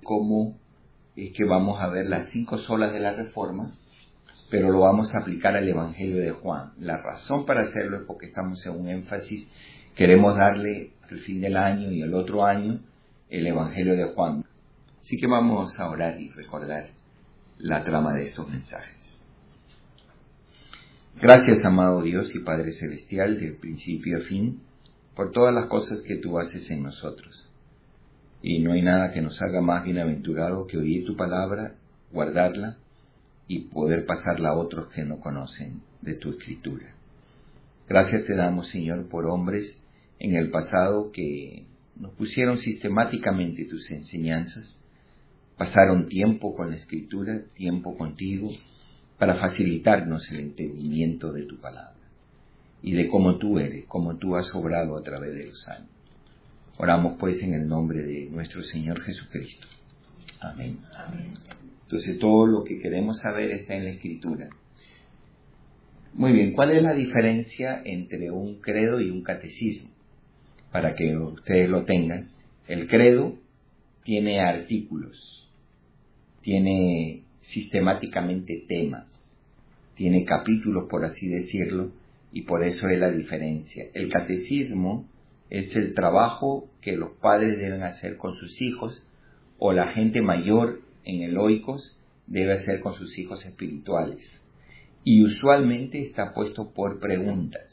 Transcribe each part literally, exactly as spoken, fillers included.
cómo es que vamos a ver las cinco solas de la Reforma, pero lo vamos a aplicar al Evangelio de Juan. La razón para hacerlo es porque estamos en un énfasis, queremos darle al fin del año y el otro año el Evangelio de Juan. Así que vamos a orar y recordar la trama de estos mensajes. Gracias, amado Dios y Padre Celestial, del principio a fin, por todas las cosas que tú haces en nosotros. Y no hay nada que nos haga más bienaventurado que oír tu palabra, guardarla y poder pasarla a otros que no conocen de tu escritura. Gracias te damos, Señor, por hombres en el pasado que nos pusieron sistemáticamente tus enseñanzas, pasaron tiempo con la escritura, tiempo contigo, para facilitarnos el entendimiento de tu palabra y de cómo tú eres, cómo tú has obrado a través de los años. Oramos pues en el nombre de nuestro Señor Jesucristo. Amén. Amén. Entonces todo lo que queremos saber está en la Escritura. Muy bien, ¿cuál es la diferencia entre un credo y un catecismo? Para que ustedes lo tengan. El credo tiene artículos, tiene sistemáticamente temas, tiene capítulos, por así decirlo, y por eso es la diferencia. El catecismo es el trabajo que los padres deben hacer con sus hijos, o la gente mayor en el oikos debe hacer con sus hijos espirituales. Y usualmente está puesto por preguntas.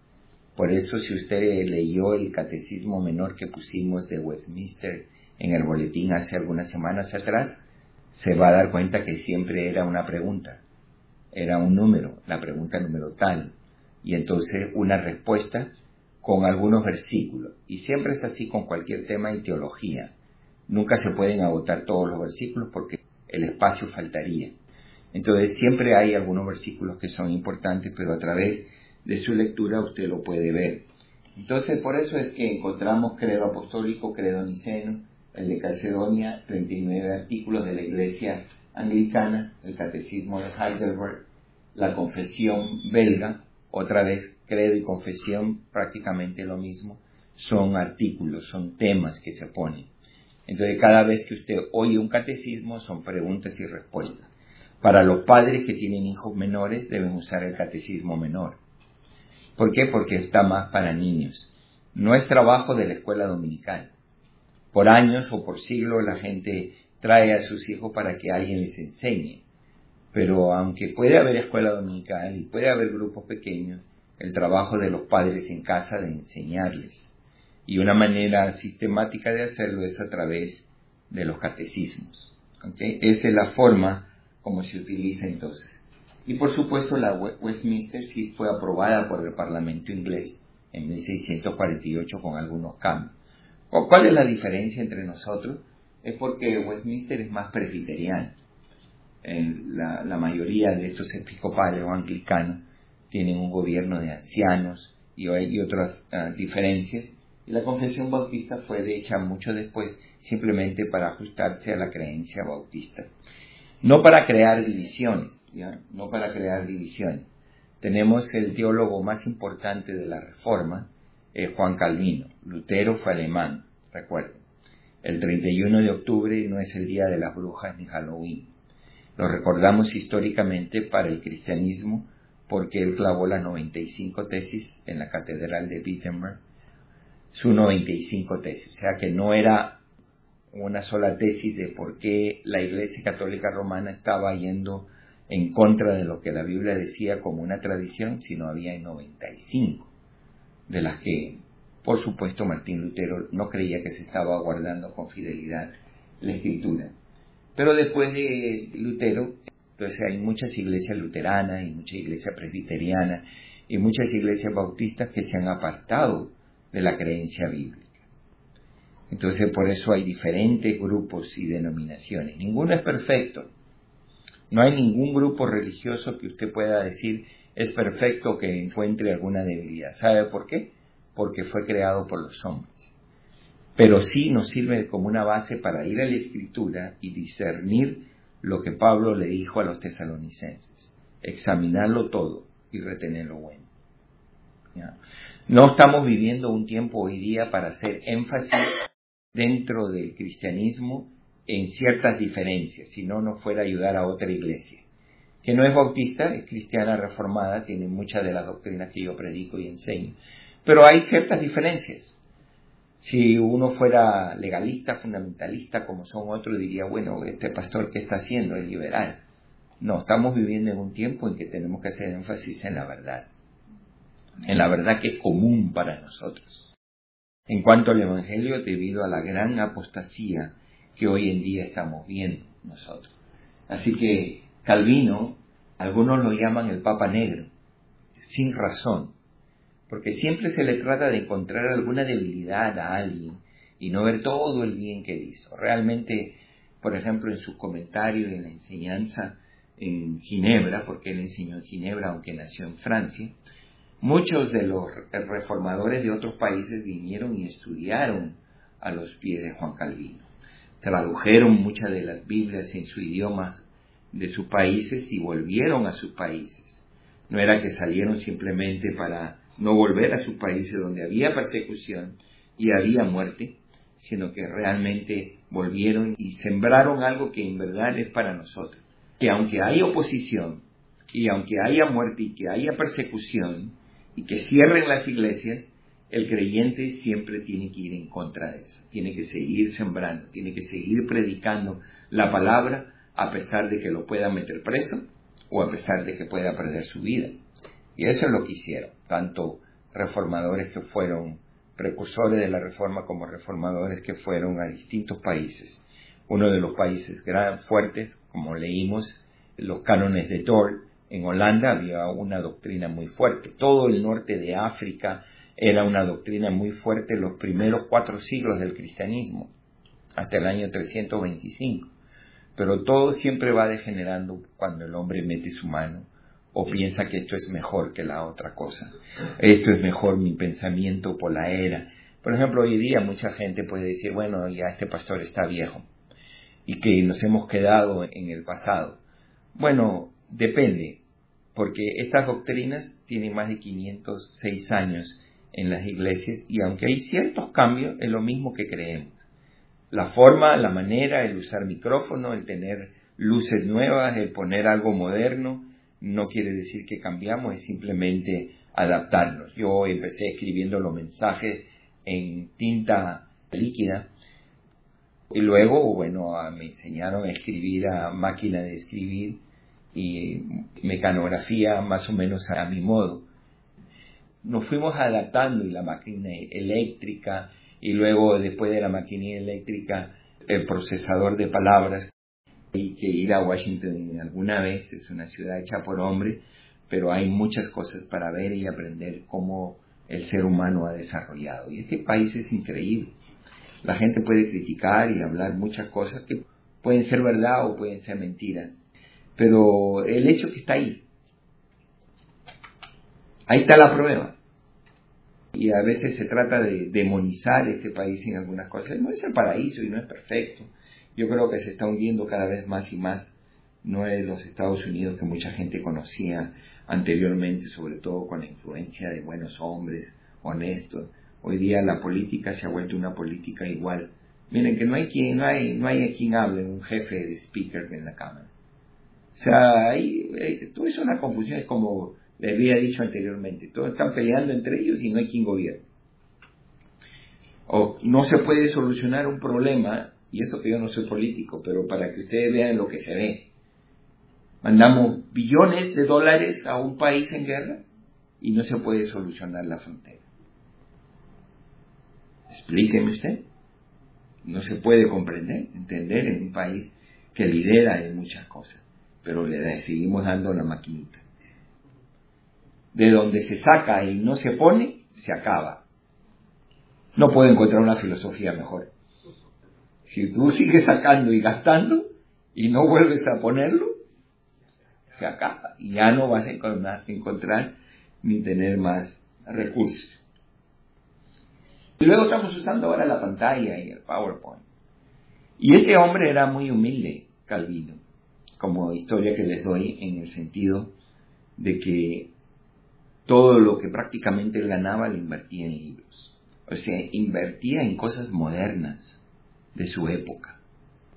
Por eso, si usted leyó el catecismo menor que pusimos de Westminster en el boletín hace algunas semanas atrás, se va a dar cuenta que siempre era una pregunta. Era un número, la pregunta número tal. Y entonces una respuesta con algunos versículos. Y siempre es así con cualquier tema de teología. Nunca se pueden agotar todos los versículos porque el espacio faltaría. Entonces siempre hay algunos versículos que son importantes, pero a través de su lectura usted lo puede ver. Entonces por eso es que encontramos credo apostólico, credo niceno, el de Calcedonia, treinta y nueve artículos de la Iglesia Anglicana, el Catecismo de Heidelberg, la Confesión belga, otra vez credo y confesión prácticamente lo mismo, son artículos, son temas que se ponen. Entonces cada vez que usted oye un catecismo son preguntas y respuestas. Para los padres que tienen hijos menores deben usar el catecismo menor. ¿Por qué? Porque está más para niños. No es trabajo de la escuela dominical. Por años o por siglos la gente trae a sus hijos para que alguien les enseñe. Pero aunque puede haber escuela dominical y puede haber grupos pequeños, el trabajo de los padres en casa de enseñarles. Y una manera sistemática de hacerlo es a través de los catecismos. ¿Okay? Esa es la forma como se utiliza entonces. Y por supuesto la Westminster sí fue aprobada por el Parlamento inglés en mil seiscientos cuarenta y ocho con algunos cambios. ¿Cuál es la diferencia entre nosotros? Es porque Westminster es más presbiteriano. La, la mayoría de estos episcopales o anglicanos tienen un gobierno de ancianos y hay otras uh, diferencias. Y la confesión bautista fue hecha mucho después, simplemente para ajustarse a la creencia bautista. No para crear divisiones, ¿ya? No para crear divisiones. Tenemos el teólogo más importante de la Reforma, eh, Juan Calvino. Lutero fue alemán, recuerden. El treinta y uno de octubre no es el día de las brujas ni Halloween. Lo recordamos históricamente para el cristianismo porque él clavó las noventa y cinco tesis en la catedral de Wittenberg, sus noventa y cinco tesis. O sea que no era una sola tesis de por qué la Iglesia Católica Romana estaba yendo en contra de lo que la Biblia decía como una tradición, sino había noventa y cinco, de las que, por supuesto, Martín Lutero no creía que se estaba guardando con fidelidad la Escritura. Pero después de Lutero, entonces hay muchas iglesias luteranas y muchas iglesias presbiterianas y muchas iglesias bautistas que se han apartado de la creencia bíblica. Entonces por eso hay diferentes grupos y denominaciones. Ninguno es perfecto. No hay ningún grupo religioso que usted pueda decir es perfecto que encuentre alguna debilidad. ¿Sabe por qué? Porque fue creado por los hombres. Pero sí nos sirve como una base para ir a la Escritura y discernir lo que Pablo le dijo a los tesalonicenses. Examinarlo todo y retener lo bueno. ¿Ya? No estamos viviendo un tiempo hoy día para hacer énfasis dentro del cristianismo en ciertas diferencias, si no, no fuera a ayudar a otra iglesia, que no es bautista, es cristiana reformada, tiene muchas de las doctrinas que yo predico y enseño, pero hay ciertas diferencias. Si uno fuera legalista, fundamentalista, como son otros, diría, bueno, este pastor, ¿qué está haciendo? Es liberal. No, estamos viviendo en un tiempo en que tenemos que hacer énfasis en la verdad, en la verdad que es común para nosotros. En cuanto al Evangelio, debido a la gran apostasía que hoy en día estamos viendo nosotros. Así que Calvino, algunos lo llaman el Papa Negro, sin razón, porque siempre se le trata de encontrar alguna debilidad a alguien y no ver todo el bien que hizo. Realmente, por ejemplo, en sus comentarios y en la enseñanza en Ginebra, porque él enseñó en Ginebra aunque nació en Francia, muchos de los reformadores de otros países vinieron y estudiaron a los pies de Juan Calvino. Tradujeron muchas de las Biblias en su idioma de sus países y volvieron a sus países. No era que salieron simplemente para no volver a sus países donde había persecución y había muerte, sino que realmente volvieron y sembraron algo que en verdad es para nosotros. Que aunque haya oposición, y aunque haya muerte y que haya persecución, y que cierren las iglesias, el creyente siempre tiene que ir en contra de eso. Tiene que seguir sembrando, tiene que seguir predicando la palabra, a pesar de que lo pueda meter preso, o a pesar de que pueda perder su vida. Y eso es lo que hicieron, tanto reformadores que fueron precursores de la reforma como reformadores que fueron a distintos países. Uno de los países gran, fuertes, como leímos, los cánones de Dort, en Holanda había una doctrina muy fuerte. Todo el norte de África era una doctrina muy fuerte los primeros cuatro siglos del cristianismo, hasta el año trescientos veinticinco. Pero todo siempre va degenerando cuando el hombre mete su mano o piensa que esto es mejor que la otra cosa. Esto es mejor mi pensamiento por la era. Por ejemplo, hoy día mucha gente puede decir, bueno, ya este pastor está viejo y que nos hemos quedado en el pasado. Bueno, depende, porque estas doctrinas tienen más de quinientos seis años en las iglesias y aunque hay ciertos cambios, es lo mismo que creemos. La forma, la manera, el usar micrófono, el tener luces nuevas, el poner algo moderno, no quiere decir que cambiamos, es simplemente adaptarnos. Yo empecé escribiendo los mensajes en tinta líquida y luego, bueno, me enseñaron a escribir a máquina de escribir y mecanografía más o menos a mi modo. Nos fuimos adaptando y la máquina eléctrica y luego después de la máquina eléctrica el procesador de palabras. Hay que ir a Washington alguna vez, es una ciudad hecha por hombre, pero hay muchas cosas para ver y aprender cómo el ser humano ha desarrollado. Y este país es increíble. La gente puede criticar y hablar muchas cosas que pueden ser verdad o pueden ser mentiras, pero el hecho que está ahí, ahí está la prueba. Y a veces se trata de demonizar este país en algunas cosas. No es el paraíso y no es perfecto. Yo creo que se está hundiendo cada vez más y más. No es los Estados Unidos que mucha gente conocía anteriormente, sobre todo con la influencia de buenos hombres, honestos. Hoy día la política se ha vuelto una política igual. Miren que no hay quien, no hay, no hay a quien hable, un jefe de speaker en la Cámara. O sea, hay, hay, todo es una confusión, es como les había dicho anteriormente, todos están peleando entre ellos y no hay quien gobierne. O no se puede solucionar un problema, y eso que yo no soy político, pero para que ustedes vean lo que se ve. Mandamos billones de dólares a un país en guerra y no se puede solucionar la frontera. Explíqueme usted. No se puede comprender, entender en un país que lidera en muchas cosas, pero le seguimos dando la maquinita. De donde se saca y no se pone, se acaba. No puedo encontrar una filosofía mejor. Si tú sigues sacando y gastando y no vuelves a ponerlo, se acaba. Y ya no vas a encontrar, encontrar ni tener más recursos. Y luego estamos usando ahora la pantalla y el PowerPoint. Y este hombre era muy humilde, Calvino, como historia que les doy en el sentido de que todo lo que prácticamente él ganaba lo invertía en libros. O sea, invertía en cosas modernas de su época.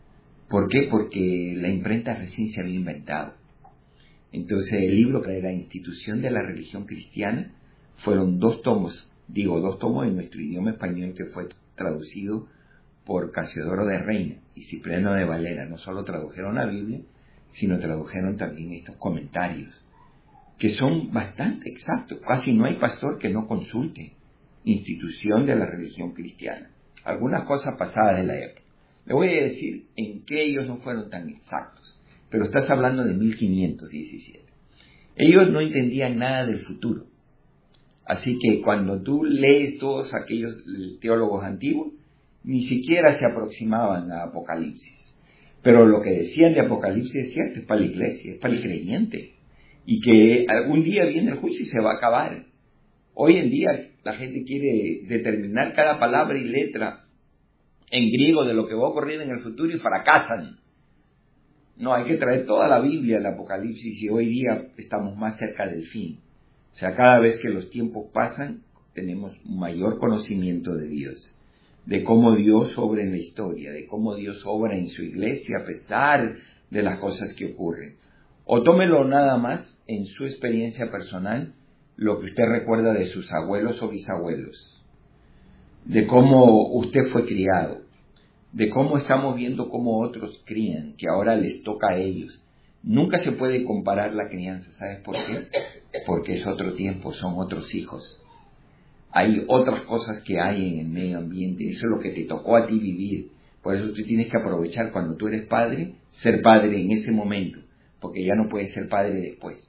¿Por qué? Porque la imprenta recién se había inventado. Entonces el libro de la institución de la religión cristiana fueron dos tomos, digo dos tomos en nuestro idioma español, que fue traducido por Casiodoro de Reina y Cipriano de Valera. No solo tradujeron la Biblia, sino tradujeron también estos comentarios, que son bastante exactos. Casi no hay pastor que no consulte institución de la religión cristiana. Algunas cosas pasadas de la época. Le voy a decir en qué ellos no fueron tan exactos, pero estás hablando de mil quinientos diecisiete. Ellos no entendían nada del futuro. Así que cuando tú lees todos aquellos teólogos antiguos, ni siquiera se aproximaban a Apocalipsis. Pero lo que decían de Apocalipsis es cierto, es para la iglesia, es para el creyente. Y que algún día viene el juicio y se va a acabar. Hoy en día la gente quiere determinar cada palabra y letra en griego de lo que va a ocurrir en el futuro y fracasan. No, hay que traer toda la Biblia, el Apocalipsis, y hoy día estamos más cerca del fin. O sea, cada vez que los tiempos pasan, tenemos un mayor conocimiento de Dios, de cómo Dios obra en la historia, de cómo Dios obra en su iglesia a pesar de las cosas que ocurren. O tómelo nada más en su experiencia personal, lo que usted recuerda de sus abuelos o bisabuelos, de cómo usted fue criado, de cómo estamos viendo cómo otros crían, que ahora les toca a ellos. Nunca se puede comparar la crianza, ¿sabes por qué? Porque es otro tiempo, son otros hijos. Hay otras cosas que hay en el medio ambiente, eso es lo que te tocó a ti vivir. Por eso tú tienes que aprovechar cuando tú eres padre, ser padre en ese momento, porque ya no puedes ser padre después.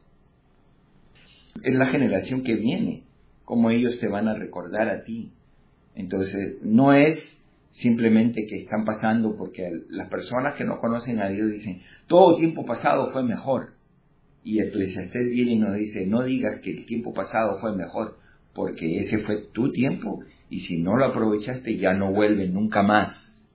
Es la generación que viene, como ellos te van a recordar a ti. Entonces, no es simplemente que están pasando, porque las personas que no conocen a Dios dicen, todo tiempo pasado fue mejor. Y Eclesiastés viene y nos dice, no digas que el tiempo pasado fue mejor, porque ese fue tu tiempo, y si no lo aprovechaste ya no vuelve nunca más.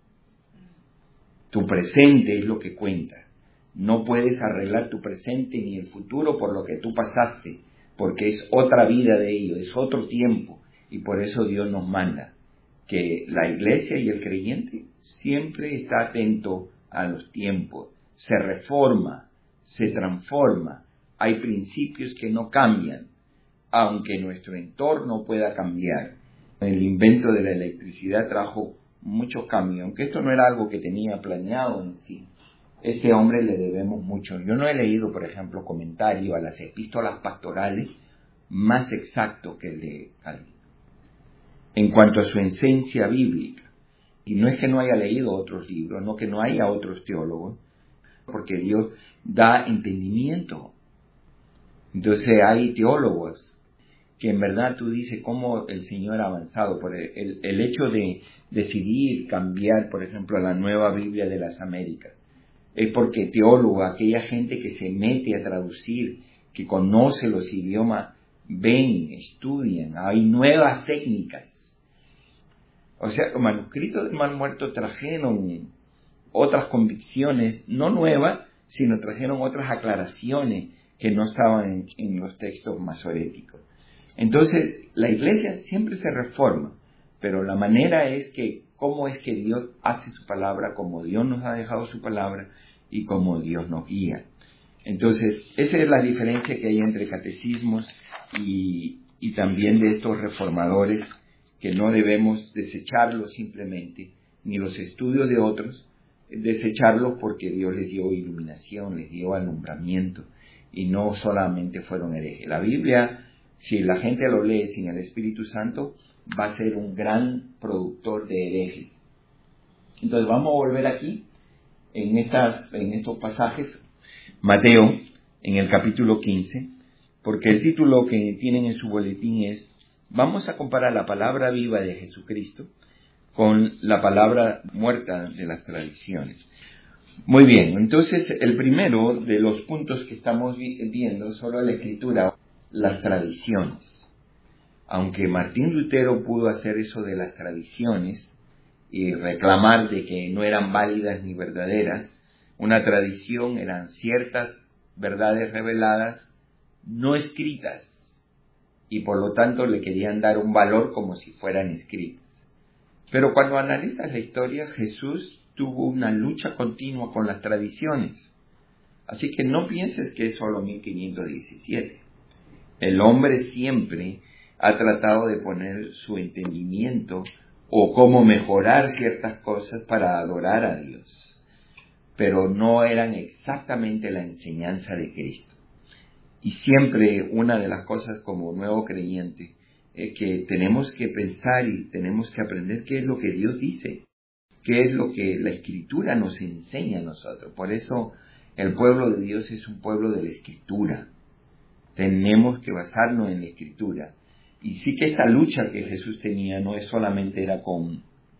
Tu presente es lo que cuenta. No puedes arreglar tu presente ni el futuro por lo que tú pasaste, porque es otra vida de ellos, es otro tiempo, y por eso Dios nos manda que la iglesia y el creyente siempre está atento a los tiempos, se reforma, se transforma, hay principios que no cambian, aunque nuestro entorno pueda cambiar. El invento de la electricidad trajo muchos cambios, aunque esto no era algo que tenía planeado en sí. Este hombre le debemos mucho. Yo no he leído, por ejemplo, comentario a las epístolas pastorales más exacto que el de Calvino, en cuanto a su esencia bíblica. Y no es que no haya leído otros libros, no que no haya otros teólogos, porque Dios da entendimiento. Entonces hay teólogos que en verdad tú dices cómo el Señor ha avanzado por el, el, el hecho de decidir cambiar, por ejemplo, la Nueva Biblia de las Américas. Es porque teólogos, aquella gente que se mete a traducir, que conoce los idiomas, ven, estudian, hay nuevas técnicas. O sea, los manuscritos del Mar Muerto trajeron otras convicciones, no nuevas, sino trajeron otras aclaraciones que no estaban en, en los textos masoréticos. Entonces, la iglesia siempre se reforma, pero la manera es que, cómo es que Dios hace su palabra, como Dios nos ha dejado su palabra y como Dios nos guía. Entonces, esa es la diferencia que hay entre catecismos y, y también de estos reformadores, que no debemos desecharlos simplemente, ni los estudios de otros, desecharlos porque Dios les dio iluminación, les dio alumbramiento, y no solamente fueron herejes. La Biblia, si la gente lo lee sin el Espíritu Santo, va a ser un gran productor de herejes. Entonces vamos a volver aquí, en, estas, en estos pasajes, Mateo, en el capítulo quince, porque el título que tienen en su boletín es, vamos a comparar la palabra viva de Jesucristo con la palabra muerta de las tradiciones. Muy bien, entonces el primero de los puntos que estamos viendo sobre la Escritura, las tradiciones. Aunque Martín Lutero pudo hacer eso de las tradiciones y reclamar de que no eran válidas ni verdaderas, una tradición eran ciertas verdades reveladas no escritas, y por lo tanto le querían dar un valor como si fueran escritas. Pero cuando analizas la historia, Jesús tuvo una lucha continua con las tradiciones. Así que no pienses que es solo mil quinientos diecisiete. El hombre siempre ha tratado de poner su entendimiento o cómo mejorar ciertas cosas para adorar a Dios, pero no eran exactamente la enseñanza de Cristo. Y siempre una de las cosas como nuevo creyente es que tenemos que pensar y tenemos que aprender qué es lo que Dios dice, qué es lo que la Escritura nos enseña a nosotros. Por eso el pueblo de Dios es un pueblo de la Escritura. Tenemos que basarnos en la Escritura. Y sí que esta lucha que Jesús tenía no es solamente era con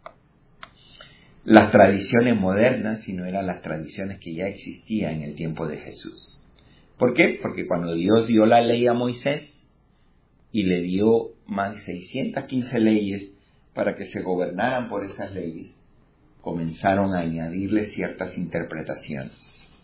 las tradiciones modernas, sino eran las tradiciones que ya existían en el tiempo de Jesús. ¿Por qué? Porque cuando Dios dio la ley a Moisés y le dio más de seiscientas quince leyes para que se gobernaran por esas leyes, comenzaron a añadirle ciertas interpretaciones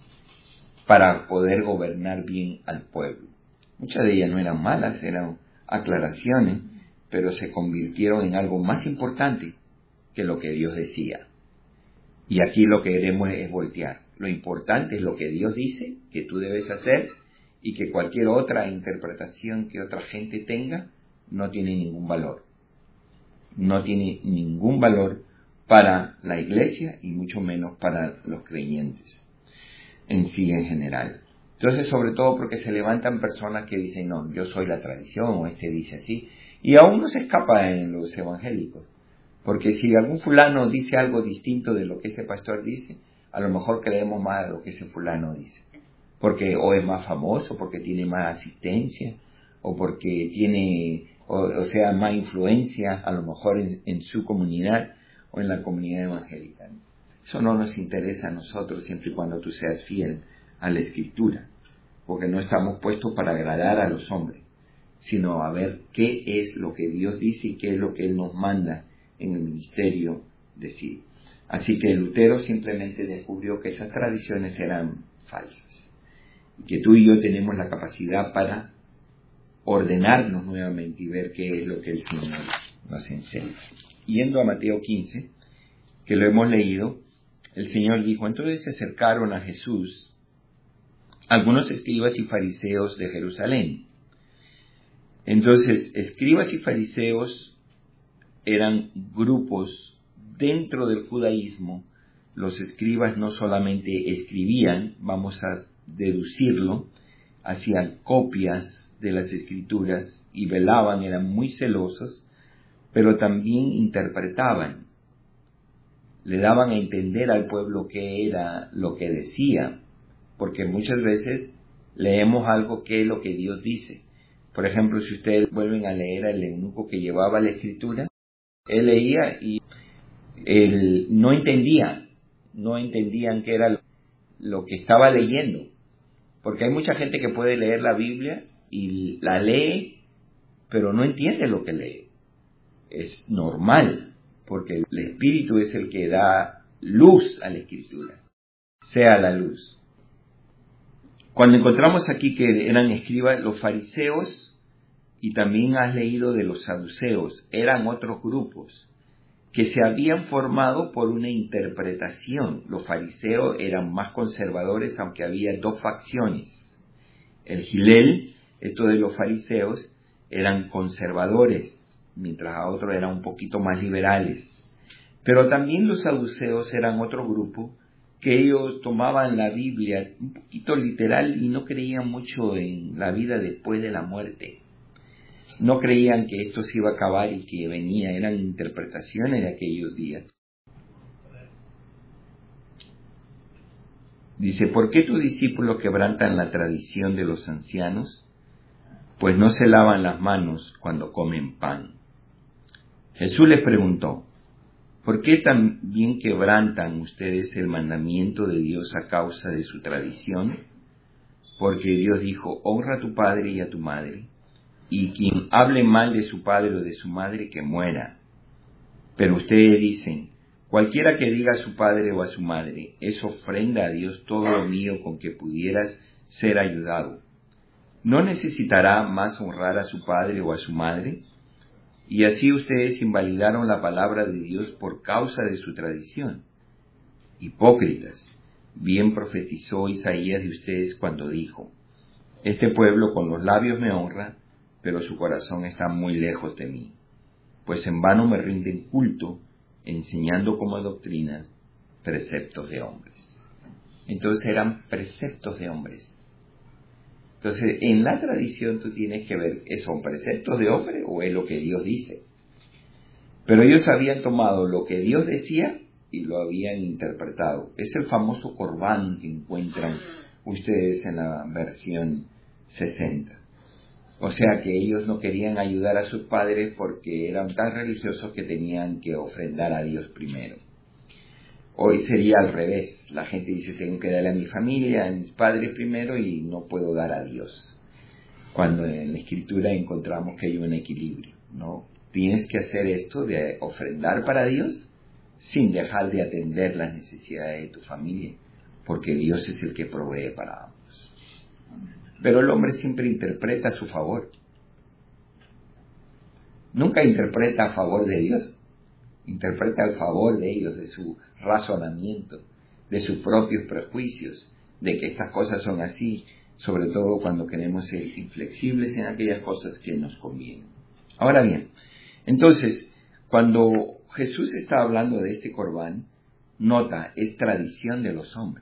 para poder gobernar bien al pueblo. Muchas de ellas no eran malas, eran aclaraciones, pero se convirtieron en algo más importante que lo que Dios decía. Y aquí lo que queremos es voltear. Lo importante es lo que Dios dice, que tú debes hacer, y que cualquier otra interpretación que otra gente tenga no tiene ningún valor. No tiene ningún valor para la iglesia y mucho menos para los creyentes en sí en general. Entonces, sobre todo porque se levantan personas que dicen, no, yo soy la tradición, o este dice así, y aún no se escapa en los evangélicos, porque si algún fulano dice algo distinto de lo que ese pastor dice, a lo mejor creemos más de lo que ese fulano dice, porque o es más famoso, porque tiene más asistencia, o porque tiene, o, o sea, más influencia, a lo mejor en, en su comunidad, o en la comunidad evangélica. Eso no nos interesa a nosotros siempre y cuando tú seas fiel a la Escritura, porque no estamos puestos para agradar a los hombres, sino a ver qué es lo que Dios dice y qué es lo que Él nos manda en el ministerio decir. Así que Lutero simplemente descubrió que esas tradiciones eran falsas y que tú y yo tenemos la capacidad para ordenarnos nuevamente y ver qué es lo que el Señor nos enseña. Yendo a Mateo quince, que lo hemos leído, el Señor dijo, entonces se acercaron a Jesús algunos escribas y fariseos de Jerusalén. Entonces, escribas y fariseos eran grupos dentro del judaísmo. Los escribas no solamente escribían, vamos a deducirlo, hacían copias de las escrituras y velaban, eran muy celosos, pero también interpretaban. Le daban a entender al pueblo qué era lo que decía, porque muchas veces leemos algo que es lo que Dios dice. Por ejemplo, si ustedes vuelven a leer al eunuco que llevaba la escritura, él leía y él no entendía, no entendían qué era lo que estaba leyendo, porque hay mucha gente que puede leer la Biblia y la lee, pero no entiende lo que lee. Es normal, porque el Espíritu es el que da luz a la Escritura, sea la luz. Cuando encontramos aquí que eran escribas, los fariseos, y también has leído de los saduceos, eran otros grupos que se habían formado por una interpretación. Los fariseos eran más conservadores, aunque había dos facciones. El Gilel, esto de los fariseos, eran conservadores, mientras a otros eran un poquito más liberales. Pero también los saduceos eran otro grupo que ellos tomaban la Biblia un poquito literal y no creían mucho en la vida después de la muerte. No creían que esto se iba a acabar y que venía, eran interpretaciones de aquellos días. Dice, ¿por qué tus discípulos quebrantan la tradición de los ancianos? Pues no se lavan las manos cuando comen pan. Jesús les preguntó, ¿por qué también quebrantan ustedes el mandamiento de Dios a causa de su tradición? Porque Dios dijo, honra a tu padre y a tu madre, y quien hable mal de su padre o de su madre, que muera. Pero ustedes dicen, cualquiera que diga a su padre o a su madre, es ofrenda a Dios todo lo mío con que pudieras ser ayudado. ¿No necesitará más honrar a su padre o a su madre? Y así ustedes invalidaron la palabra de Dios por causa de su tradición. Hipócritas, bien profetizó Isaías de ustedes cuando dijo: este pueblo con los labios me honra, pero su corazón está muy lejos de mí, pues en vano me rinden culto, enseñando como doctrinas preceptos de hombres. Entonces eran preceptos de hombres. Entonces, en la tradición tú tienes que ver, ¿son preceptos de hombre o es lo que Dios dice? Pero ellos habían tomado lo que Dios decía y lo habían interpretado. Es el famoso Corbán que encuentran ustedes en la versión sesenta. O sea que ellos no querían ayudar a sus padres porque eran tan religiosos que tenían que ofrendar a Dios primero. Hoy sería al revés. La gente dice: tengo que darle a mi familia, a mis padres primero y no puedo dar a Dios. Cuando en la Escritura encontramos que hay un equilibrio, ¿no? Tienes que hacer esto de ofrendar para Dios sin dejar de atender las necesidades de tu familia, porque Dios es el que provee para ambos. Pero el hombre siempre interpreta a su favor. Nunca interpreta a favor de Dios. Interpreta al favor de ellos, de su razonamiento, de sus propios prejuicios, de que estas cosas son así, sobre todo cuando queremos ser inflexibles en aquellas cosas que nos convienen. Ahora bien, entonces, cuando Jesús está hablando de este Corbán, nota, es tradición de los hombres.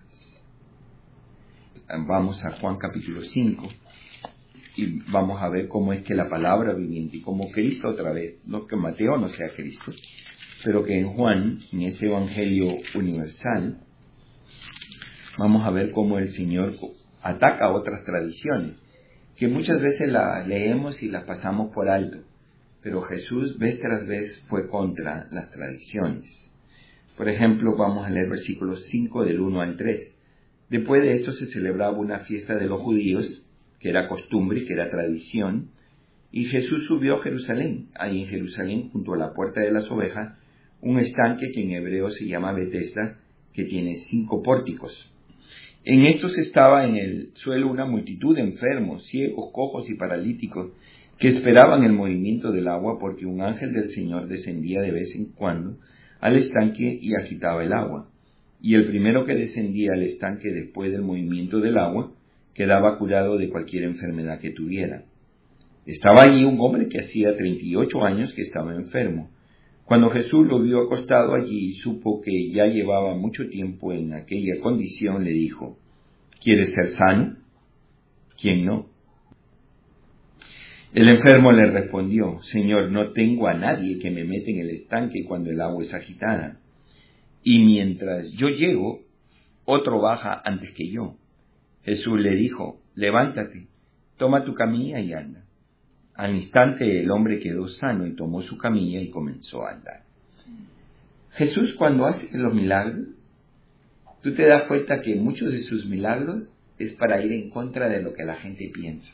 Vamos a Juan capítulo cinco y vamos a ver cómo es que la palabra viviente y como Cristo otra vez, no que Mateo no sea Cristo, pero que en Juan, en ese evangelio universal, vamos a ver cómo el Señor ataca otras tradiciones, que muchas veces las leemos y las pasamos por alto, pero Jesús vez tras vez fue contra las tradiciones. Por ejemplo, vamos a leer versículos cinco del uno al tres. Después de esto se celebraba una fiesta de los judíos, que era costumbre, que era tradición, y Jesús subió a Jerusalén. Ahí en Jerusalén, junto a la puerta de las ovejas, un estanque que en hebreo se llama Betesda, que tiene cinco pórticos. En estos estaba en el suelo una multitud de enfermos, ciegos, cojos y paralíticos, que esperaban el movimiento del agua, porque un ángel del Señor descendía de vez en cuando al estanque y agitaba el agua. Y el primero que descendía al estanque después del movimiento del agua quedaba curado de cualquier enfermedad que tuviera. Estaba allí un hombre que hacía treinta y ocho años que estaba enfermo. Cuando Jesús lo vio acostado allí y supo que ya llevaba mucho tiempo en aquella condición, le dijo: ¿quieres ser sano? ¿Quién no? El enfermo le respondió: Señor, no tengo a nadie que me meta en el estanque cuando el agua es agitada. Y mientras yo llego, otro baja antes que yo. Jesús le dijo: levántate, toma tu camilla y anda. Al instante el hombre quedó sano y tomó su camilla y comenzó a andar. Jesús, cuando hace los milagros, tú te das cuenta que muchos de sus milagros es para ir en contra de lo que la gente piensa,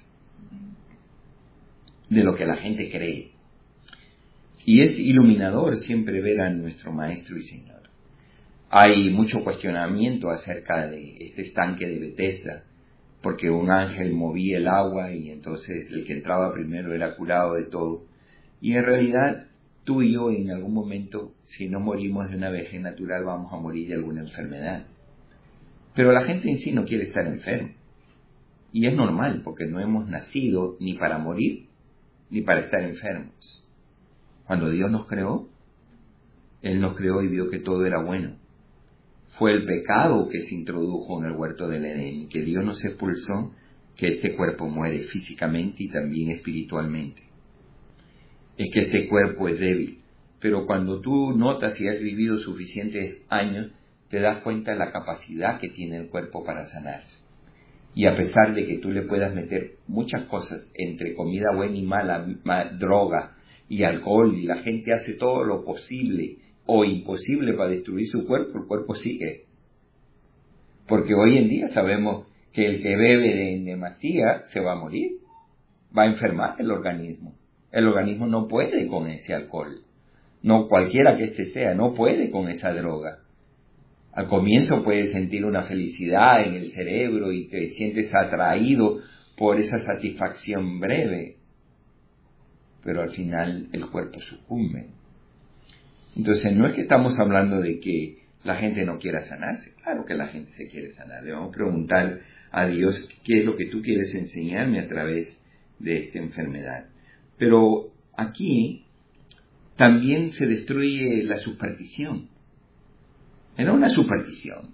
de lo que la gente cree. Y es iluminador siempre ver a nuestro Maestro y Señor. Hay mucho cuestionamiento acerca de este estanque de Betesda, porque un ángel movía el agua y entonces el que entraba primero era curado de todo. Y en realidad, tú y yo en algún momento, si no morimos de una vejez natural, vamos a morir de alguna enfermedad. Pero la gente en sí no quiere estar enfermo. Y es normal, porque no hemos nacido ni para morir, ni para estar enfermos. Cuando Dios nos creó, Él nos creó y vio que todo era bueno. Fue el pecado que se introdujo en el huerto del Edén, que Dios nos expulsó, que este cuerpo muere físicamente y también espiritualmente. Es que este cuerpo es débil, pero cuando tú notas y has vivido suficientes años, te das cuenta de la capacidad que tiene el cuerpo para sanarse. Y a pesar de que tú le puedas meter muchas cosas, entre comida buena y mala, droga y alcohol, y la gente hace todo lo posible o imposible para destruir su cuerpo, el cuerpo sigue. Porque hoy en día sabemos que el que bebe en demasía se va a morir, va a enfermar el organismo. El organismo no puede con ese alcohol, no cualquiera que este sea, no puede con esa droga. Al comienzo puedes sentir una felicidad en el cerebro y te sientes atraído por esa satisfacción breve, pero al final el cuerpo sucumbe. Entonces no es que estamos hablando de que la gente no quiera sanarse. Claro que la gente se quiere sanar. Le vamos a preguntar a Dios qué es lo que tú quieres enseñarme a través de esta enfermedad. Pero aquí también se destruye la superstición. Era una superstición.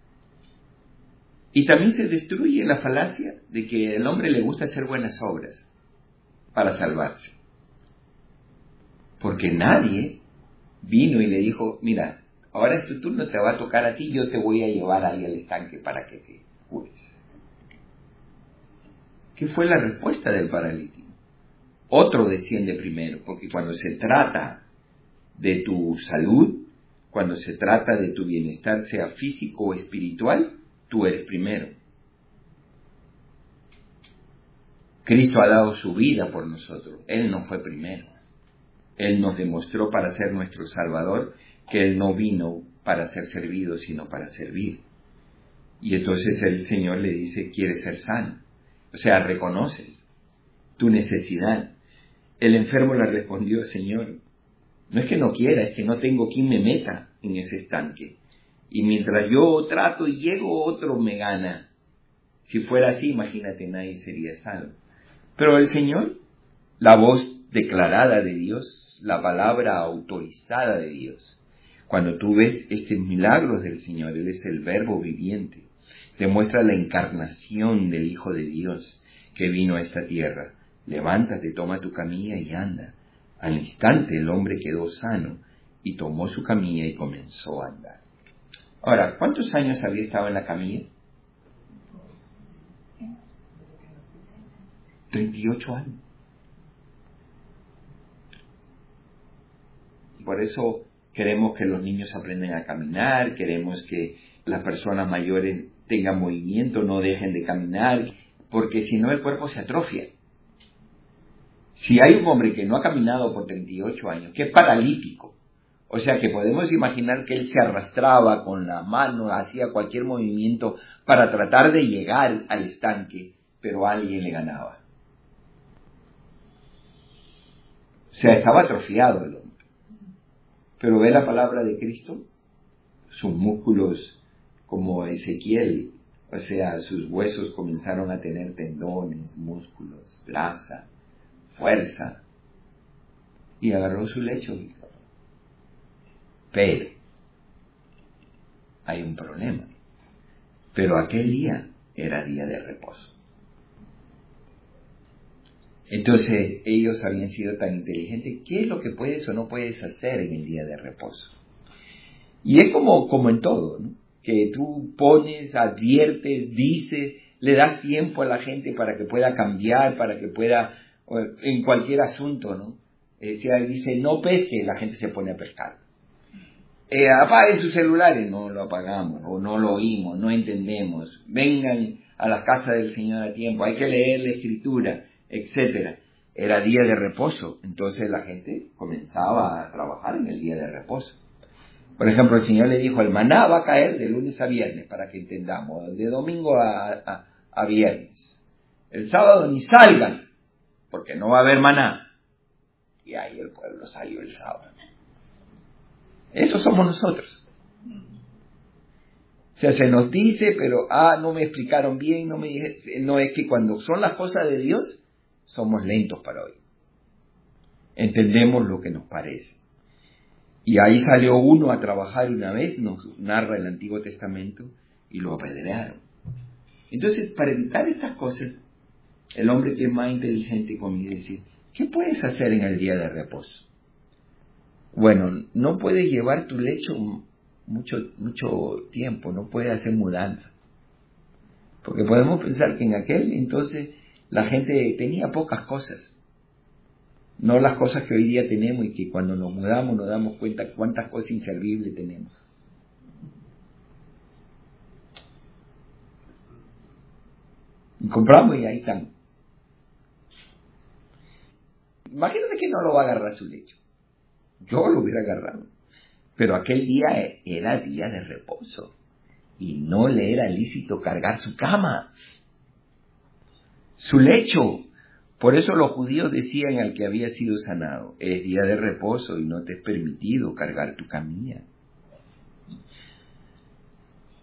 Y también se destruye la falacia de que al hombre le gusta hacer buenas obras para salvarse. Porque nadie vino y le dijo, mira, ahora es tu turno, te va a tocar a ti, yo te voy a llevar ahí al estanque para que te cures. ¿Qué fue la respuesta del paralítico? Otro desciende primero, porque cuando se trata de tu salud, cuando se trata de tu bienestar, sea físico o espiritual, tú eres primero. Cristo ha dado su vida por nosotros. Él no fue primero. Él nos demostró para ser nuestro Salvador que Él no vino para ser servido, sino para servir. Y entonces el Señor le dice, ¿quieres ser sano? O sea, reconoces tu necesidad. El enfermo le respondió, Señor, no es que no quiera, es que no tengo quien me meta en ese estanque. Y mientras yo trato y llego, otro me gana. Si fuera así, imagínate, nadie sería salvo. Pero el Señor, la voz declarada de Dios, la palabra autorizada de Dios. Cuando tú ves estos milagros del Señor, Él es el verbo viviente. Demuestra la encarnación del Hijo de Dios que vino a esta tierra. Levántate, toma tu camilla y anda. Al instante el hombre quedó sano y tomó su camilla y comenzó a andar. Ahora, ¿cuántos años había estado en la camilla? treinta y ocho años. Por eso queremos que los niños aprendan a caminar, queremos que las personas mayores tengan movimiento, no dejen de caminar, porque si no el cuerpo se atrofia. Si hay un hombre que no ha caminado por treinta y ocho años, que es paralítico, o sea que podemos imaginar que él se arrastraba con la mano, hacía cualquier movimiento para tratar de llegar al estanque, pero alguien le ganaba. O sea, estaba atrofiado el hombre. Pero ve la palabra de Cristo, sus músculos como Ezequiel, o sea, sus huesos comenzaron a tener tendones, músculos, grasa, fuerza, y agarró su lecho. Pero hay un problema. Pero aquel día era día de reposo. Entonces ellos habían sido tan inteligentes. ¿Qué es lo que puedes o no puedes hacer en el día de reposo? Y es como, como en todo, ¿no? Que tú pones, adviertes, dices, le das tiempo a la gente para que pueda cambiar, para que pueda, en cualquier asunto, ¿no? Eh, si dice, no pesque, la gente se pone a pescar. Eh, apague sus celulares, no lo apagamos, o no lo oímos, no entendemos. Vengan a las casas del Señor a tiempo, hay que leer la Escritura, etcétera. Era día de reposo, entonces la gente comenzaba a trabajar en el día de reposo. Por ejemplo, el Señor le dijo, el maná va a caer de lunes a viernes, para que entendamos, de domingo a, a, a viernes. El sábado ni salgan, porque no va a haber maná. Y ahí el pueblo salió el sábado. Eso somos nosotros. O sea, se nos dice, pero, ah, no me explicaron bien, no me dije, no, es que cuando son las cosas de Dios, somos lentos para oír. Entendemos lo que nos parece. Y ahí salió uno a trabajar una vez, nos narra el Antiguo Testamento, y lo apedrearon. Entonces, para evitar estas cosas, el hombre que es más inteligente conmigo dice, ¿qué puedes hacer en el día de reposo? Bueno, no puedes llevar tu lecho mucho, mucho tiempo, no puedes hacer mudanza. Porque podemos pensar que en aquel entonces la gente tenía pocas cosas. No las cosas que hoy día tenemos y que cuando nos mudamos nos damos cuenta cuántas cosas inservibles tenemos. Y compramos y ahí están. Imagínate que no lo va a agarrar su lecho. Yo lo hubiera agarrado. Pero aquel día era día de reposo. Y no le era lícito cargar su cama. Su lecho. Por eso los judíos decían al que había sido sanado, es día de reposo y no te es permitido cargar tu camilla.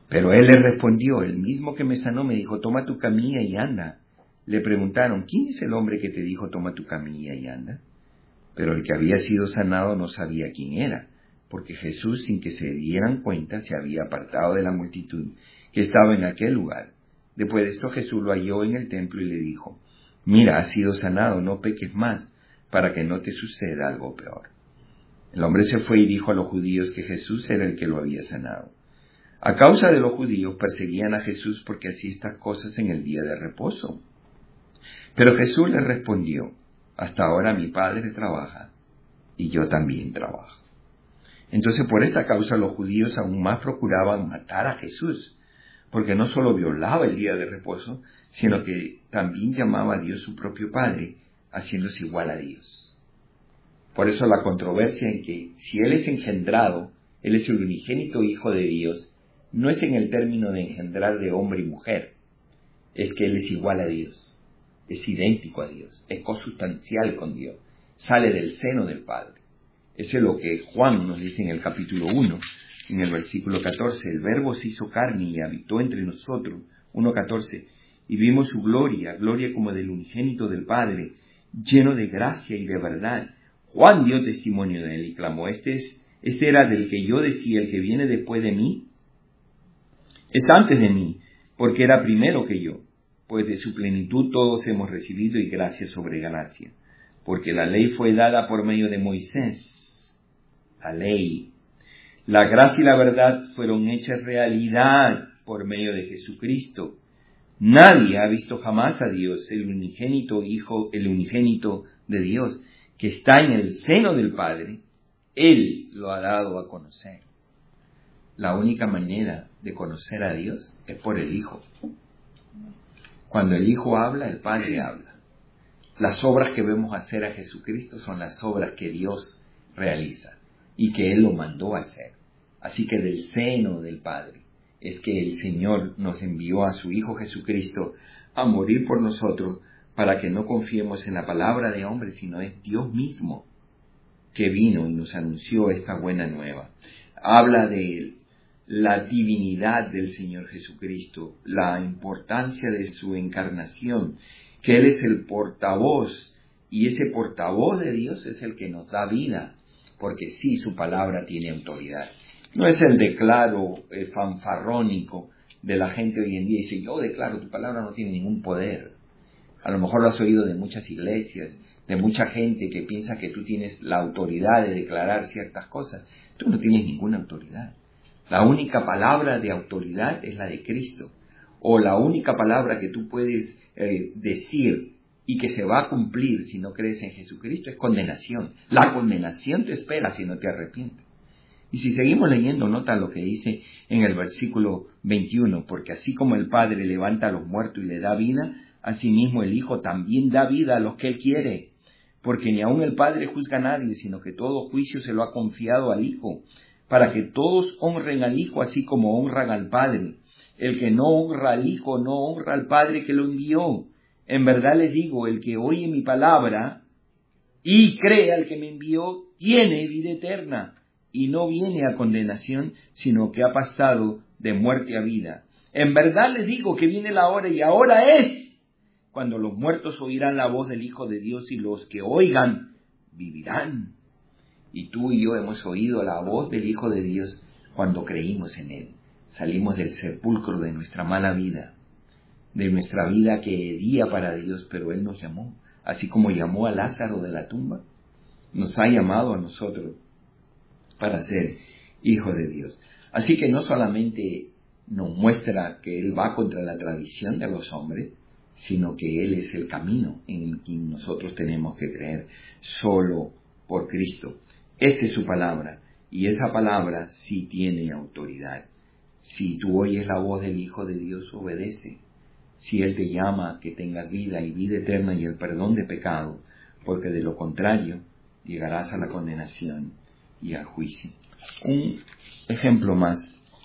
Pero él le respondió, el mismo que me sanó me dijo, toma tu camilla y anda. Le preguntaron, ¿quién es el hombre que te dijo, toma tu camilla y anda? Pero el que había sido sanado no sabía quién era, porque Jesús, sin que se dieran cuenta, se había apartado de la multitud que estaba en aquel lugar. Después de esto Jesús lo halló en el templo y le dijo, mira, has sido sanado, no peques más, para que no te suceda algo peor. El hombre se fue y dijo a los judíos que Jesús era el que lo había sanado. A causa de los judíos perseguían a Jesús porque hacía estas cosas en el día de reposo. Pero Jesús les respondió, hasta ahora mi Padre trabaja y yo también trabajo. Entonces por esta causa los judíos aún más procuraban matar a Jesús, porque no solo violaba el día de reposo, sino que también llamaba a Dios su propio Padre, haciéndose igual a Dios. Por eso la controversia en que si Él es engendrado, Él es el unigénito Hijo de Dios, no es en el término de engendrar de hombre y mujer, es que Él es igual a Dios, es idéntico a Dios, es consustancial con Dios, sale del seno del Padre. Eso es lo que Juan nos dice en el capítulo uno, en el versículo catorce, el Verbo se hizo carne y habitó entre nosotros, uno catorce, y vimos su gloria, gloria como del unigénito del Padre, lleno de gracia y de verdad. Juan dio testimonio de él y clamó, este, es, este era del que yo decía, el que viene después de mí, es antes de mí, porque era primero que yo, pues de su plenitud todos hemos recibido y gracia sobre gracia, porque la ley fue dada por medio de Moisés, la ley. La gracia y la verdad fueron hechas realidad por medio de Jesucristo. Nadie ha visto jamás a Dios, el unigénito Hijo, el unigénito de Dios, que está en el seno del Padre, Él lo ha dado a conocer. La única manera de conocer a Dios es por el Hijo. Cuando el Hijo habla, el Padre habla. Las obras que vemos hacer a Jesucristo son las obras que Dios realiza y que Él lo mandó a hacer. Así que del seno del Padre es que el Señor nos envió a su Hijo Jesucristo a morir por nosotros, para que no confiemos en la palabra de hombre, sino es Dios mismo que vino y nos anunció esta buena nueva. Habla de la divinidad del Señor Jesucristo, la importancia de su encarnación, que Él es el portavoz, y ese portavoz de Dios es el que nos da vida, porque sí, su palabra tiene autoridad. No es el declaro eh, fanfarrónico de la gente hoy en día, dice, yo declaro, tu palabra no tiene ningún poder. A lo mejor lo has oído de muchas iglesias, de mucha gente que piensa que tú tienes la autoridad de declarar ciertas cosas. Tú no tienes ninguna autoridad. La única palabra de autoridad es la de Cristo. O la única palabra que tú puedes eh, decir y que se va a cumplir si no crees en Jesucristo es condenación. La condenación te espera si no te arrepientes. Y si seguimos leyendo, nota lo que dice en el versículo veintiuno, porque así como el Padre levanta a los muertos y le da vida, asimismo el Hijo también da vida a los que Él quiere, porque ni aun el Padre juzga a nadie, sino que todo juicio se lo ha confiado al Hijo, para que todos honren al Hijo así como honran al Padre. El que no honra al Hijo no honra al Padre que lo envió. En verdad les digo, el que oye mi palabra y cree al que me envió, tiene vida eterna, y no viene a condenación, sino que ha pasado de muerte a vida. En verdad les digo que viene la hora, y ahora es, cuando los muertos oirán la voz del Hijo de Dios, y los que oigan vivirán. Y tú y yo hemos oído la voz del Hijo de Dios cuando creímos en Él. Salimos del sepulcro de nuestra mala vida, de nuestra vida que hería para Dios, pero Él nos llamó. Así como llamó a Lázaro de la tumba, nos ha llamado a nosotros para ser hijos de Dios. Así que no solamente nos muestra que Él va contra la tradición de los hombres, sino que Él es el camino en el que nosotros tenemos que creer solo por Cristo. Esa es su palabra, y esa palabra sí tiene autoridad. Si tú oyes la voz del Hijo de Dios, obedece. Si Él te llama a que tengas vida y vida eterna y el perdón de pecado, porque de lo contrario llegarás a la condenación y al juicio. Un ejemplo más,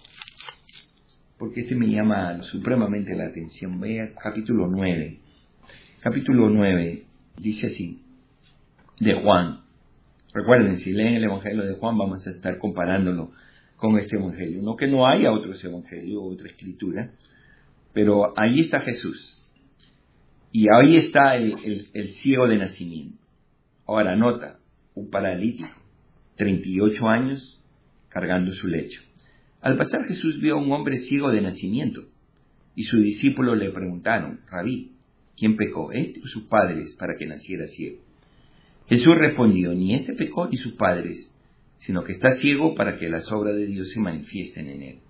porque este me llama supremamente la atención. Vea capítulo nueve. Capítulo nueve dice así, de Juan. Recuerden, si leen el Evangelio de Juan, vamos a estar comparándolo con este evangelio. No que no haya otros evangelios o otra escritura, pero ahí está Jesús. Y ahí está el, el, el ciego de nacimiento. Ahora nota, un paralítico, treinta y ocho años, cargando su lecho. Al pasar Jesús vio a un hombre ciego de nacimiento, y sus discípulos le preguntaron, Rabí, ¿quién pecó, este o sus padres, para que naciera ciego? Jesús respondió, ni este pecó ni sus padres, sino que está ciego para que las obras de Dios se manifiesten en él.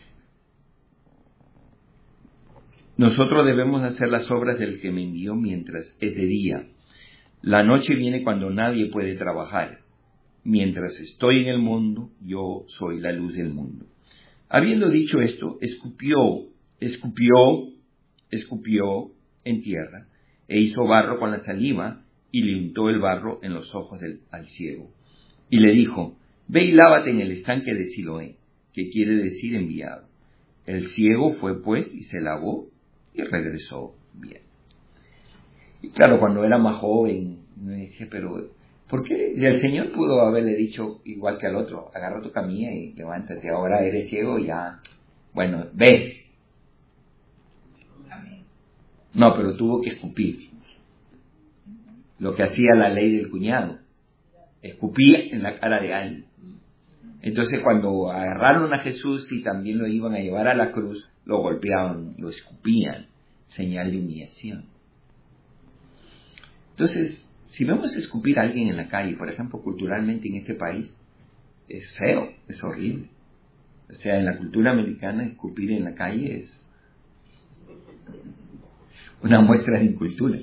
Nosotros debemos hacer las obras del que me envió mientras es de día. La noche viene cuando nadie puede trabajar. Mientras estoy en el mundo, yo soy la luz del mundo. Habiendo dicho esto, escupió, escupió, escupió en tierra, e hizo barro con la saliva, y le untó el barro en los ojos del, al ciego. Y le dijo, ve y lávate en el estanque de Siloé, que quiere decir enviado. El ciego fue pues y se lavó y regresó bien. Y claro, cuando era más joven, me dije, pero ¿por qué? Y el Señor pudo haberle dicho igual que al otro, agarra tu camilla y levántate, ahora eres ciego, ya, bueno, ve. No, pero tuvo que escupir. Lo que hacía la ley del cuñado, escupía en la cara de alguien. Entonces cuando agarraron a Jesús y también lo iban a llevar a la cruz, lo golpeaban, lo escupían, señal de humillación. Entonces, si vemos escupir a alguien en la calle, por ejemplo, culturalmente en este país, es feo, es horrible. O sea, en la cultura americana, escupir en la calle es una muestra de incultura.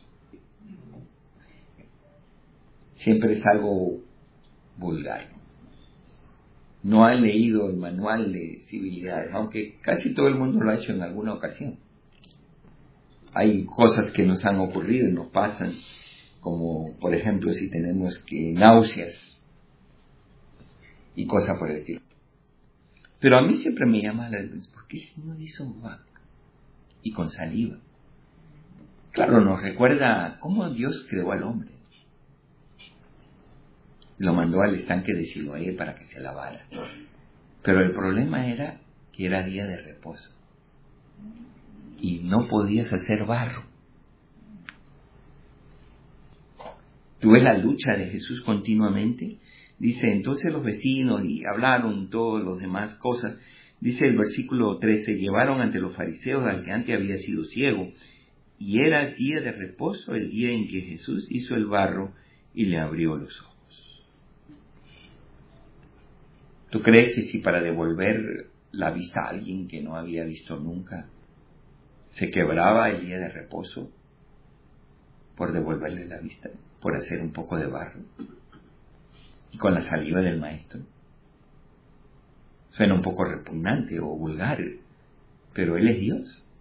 Siempre es algo vulgar. No han leído el manual de civilidades, aunque casi todo el mundo lo ha hecho en alguna ocasión. Hay cosas que nos han ocurrido y nos pasan, como por ejemplo si tenemos que náuseas y cosas por el estilo. Pero a mí siempre me llama la atención, ¿por qué el Señor hizo barro y con saliva? Claro, nos recuerda cómo Dios creó al hombre. Lo mandó al estanque de Siloé para que se lavara. Pero el problema era que era día de reposo. Y no podías hacer barro. Tú ves la lucha de Jesús continuamente. Dice, entonces los vecinos y hablaron todas las demás cosas. Dice el versículo trece, llevaron ante los fariseos al que antes había sido ciego. Y era día de reposo, el día en que Jesús hizo el barro y le abrió los ojos. ¿Tú crees que si para devolver la vista a alguien que no había visto nunca, se quebraba el día de reposo por devolverle la vista, por hacer un poco de barro? Y con la saliva del maestro. Suena un poco repugnante o vulgar, pero Él es Dios.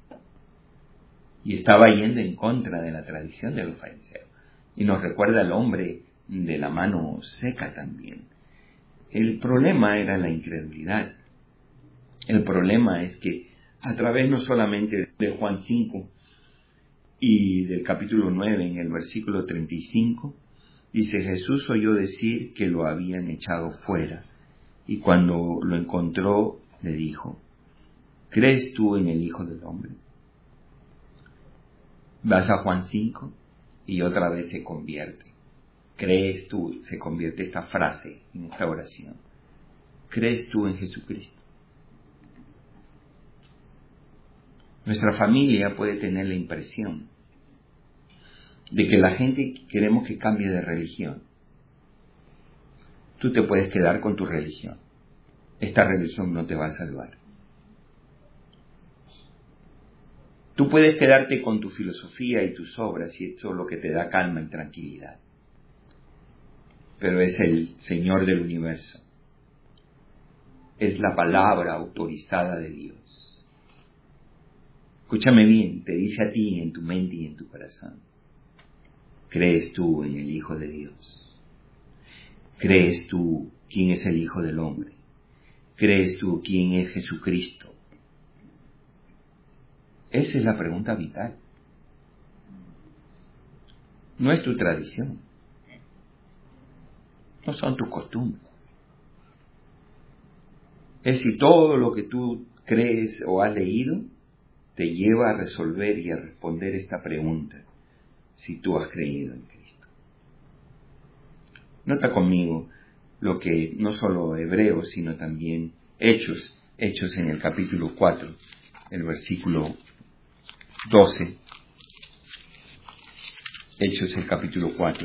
Y estaba yendo en contra de la tradición de los fariseos. Y nos recuerda al hombre de la mano seca también. El problema era la incredulidad. El problema es que a través no solamente de Juan cinco y del capítulo nueve en el versículo treinta y cinco, dice, Jesús oyó decir que lo habían echado fuera y cuando lo encontró le dijo, ¿crees tú en el Hijo del Hombre? Vas a Juan cinco y otra vez se convierte. ¿Crees tú? Se convierte esta frase en esta oración. ¿Crees tú en Jesucristo? Nuestra familia puede tener la impresión de que la gente queremos que cambie de religión. Tú te puedes quedar con tu religión. Esta religión no te va a salvar. Tú puedes quedarte con tu filosofía y tus obras y eso es lo que te da calma y tranquilidad. Pero es el Señor del universo. Es la palabra autorizada de Dios. Escúchame bien, te dice a ti en tu mente y en tu corazón. ¿Crees tú en el Hijo de Dios? ¿Crees tú quién es el Hijo del Hombre? ¿Crees tú quién es Jesucristo? Esa es la pregunta vital. No es tu tradición. No son tus costumbres. Es si todo lo que tú crees o has leído te lleva a resolver y a responder esta pregunta, si tú has creído en Cristo. Nota conmigo lo que no solo Hebreos, sino también Hechos, Hechos en el capítulo cuatro, el versículo doce, Hechos el capítulo cuatro.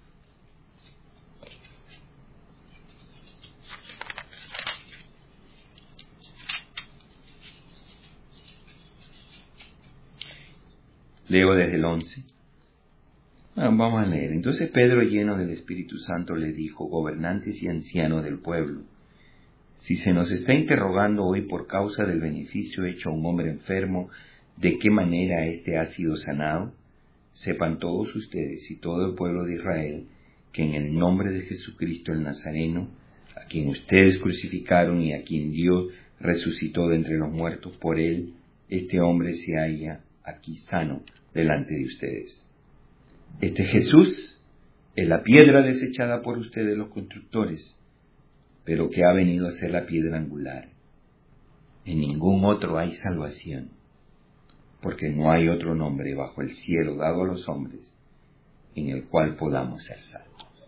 Leo desde el once. Bueno, vamos a leer. Entonces Pedro, lleno del Espíritu Santo, le dijo: gobernantes y ancianos del pueblo, si se nos está interrogando hoy por causa del beneficio hecho a un hombre enfermo, de qué manera éste ha sido sanado, sepan todos ustedes y todo el pueblo de Israel que en el nombre de Jesucristo el Nazareno, a quien ustedes crucificaron y a quien Dios resucitó de entre los muertos, por él este hombre se halla aquí sano delante de ustedes. Este Jesús es la piedra desechada por ustedes los constructores, pero que ha venido a ser la piedra angular. En ningún otro hay salvación, porque no hay otro nombre bajo el cielo dado a los hombres en el cual podamos ser salvos.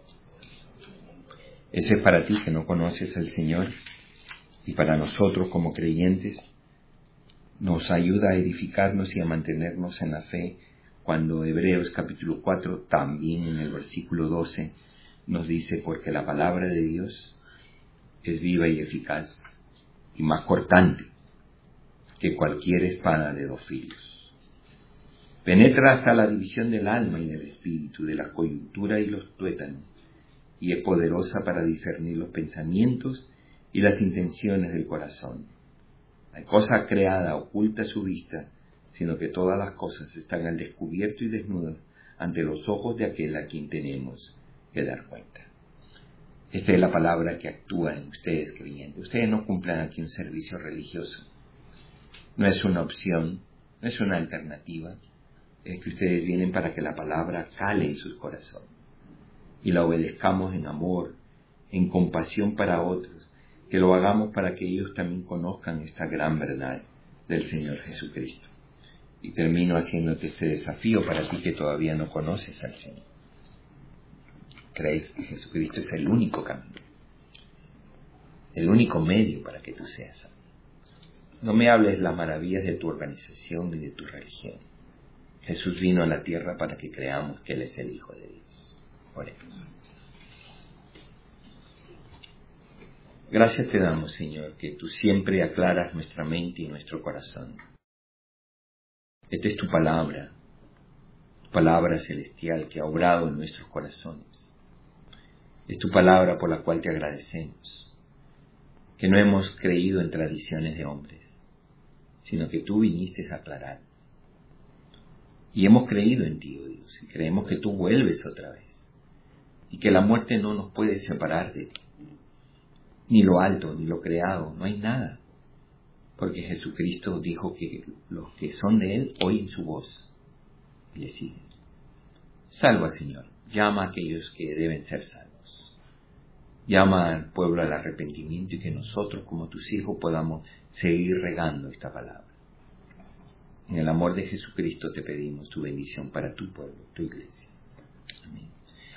Ese es para ti que no conoces al Señor, y para nosotros como creyentes nos ayuda a edificarnos y a mantenernos en la fe, cuando Hebreos capítulo cuatro, también en el versículo doce, nos dice: porque la palabra de Dios es viva y eficaz y más cortante que cualquier espada de dos filos. Penetra hasta la división del alma y del espíritu, de la coyuntura y los tuétanos, y es poderosa para discernir los pensamientos y las intenciones del corazón. No hay cosa creada oculta a su vista, sino que todas las cosas están al descubierto y desnudas ante los ojos de aquel a quien tenemos que dar cuenta. Esta es la palabra que actúa en ustedes, creyentes. Ustedes no cumplan aquí un servicio religioso. No es una opción, no es una alternativa. Es que ustedes vienen para que la palabra cale en sus corazones y la obedezcamos en amor, en compasión para otros, que lo hagamos para que ellos también conozcan esta gran verdad del Señor Jesucristo. Y termino haciéndote este desafío para ti que todavía no conoces al Señor. ¿Crees que Jesucristo es el único camino, el único medio para que tú seas salvo? No me hables las maravillas de tu organización ni de tu religión. Jesús vino a la tierra para que creamos que Él es el Hijo de Dios. Oremos. Gracias te damos, Señor, que tú siempre aclaras nuestra mente y nuestro corazón. Esta es tu palabra, tu palabra celestial que ha obrado en nuestros corazones. Es tu palabra por la cual te agradecemos, que no hemos creído en tradiciones de hombres, sino que tú viniste a aclarar. Y hemos creído en ti, oh Dios, y creemos que tú vuelves otra vez, y que la muerte no nos puede separar de ti, ni lo alto, ni lo creado, no hay nada, porque Jesucristo dijo que los que son de Él oyen su voz y le siguen. Salva, Señor, llama a aquellos que deben ser salvos. Llama al pueblo al arrepentimiento y que nosotros, como tus hijos, podamos seguir regando esta palabra. En el amor de Jesucristo te pedimos tu bendición para tu pueblo, tu iglesia. Amén.